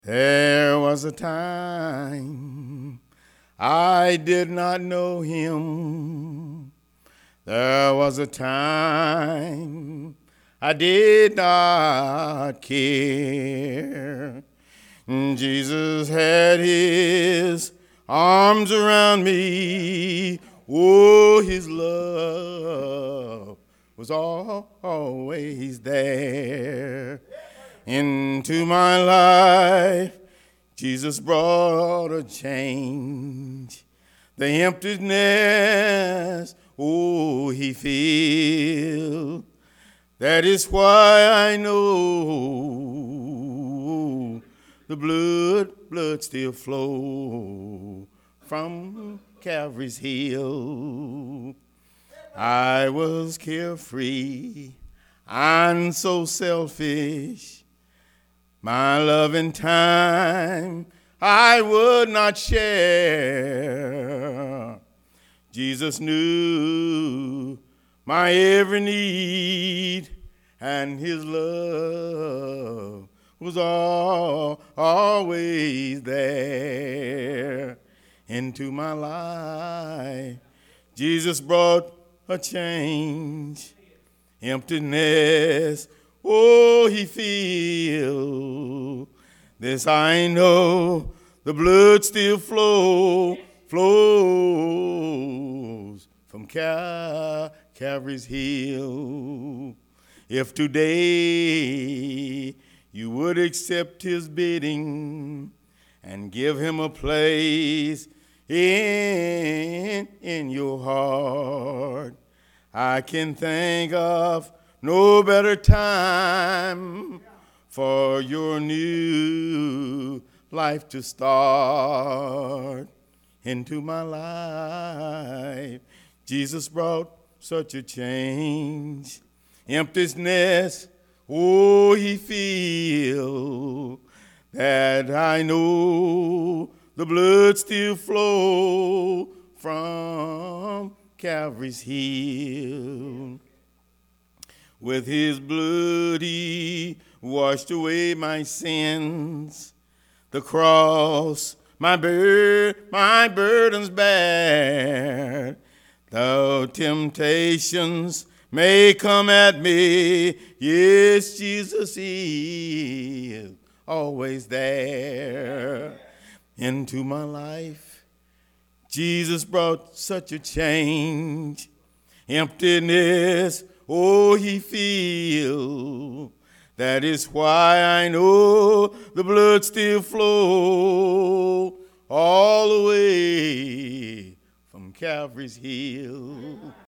There was a time I did not know him. There was a time I did not care. Jesus had his arms around me. Oh, his love was always there. Into my life, Jesus brought a change. The emptiness, oh, he filled. That is why I know the blood still flow from Calvary's hill. I was carefree and so selfish. My love and time I would not share. Jesus knew my every need, and his love was always there. Into my life, Jesus brought a change. Emptiness, oh, he filled. This I know, the blood still flows from Calvary's hill. If today you would accept his bidding and give him a place in your heart, I can think of no better time for your new life to start. Into my life, Jesus brought such a change. Emptiness, oh, he filled. That I know the blood still flows from Calvary's hill. With his blood he washed away my sins. The cross, my burdens bear. Though temptations may come at me, yes, Jesus is always there. Into my life, Jesus brought such a change. Emptiness, oh, he filled. That is why I know the blood still flows all the way from Calvary's hill.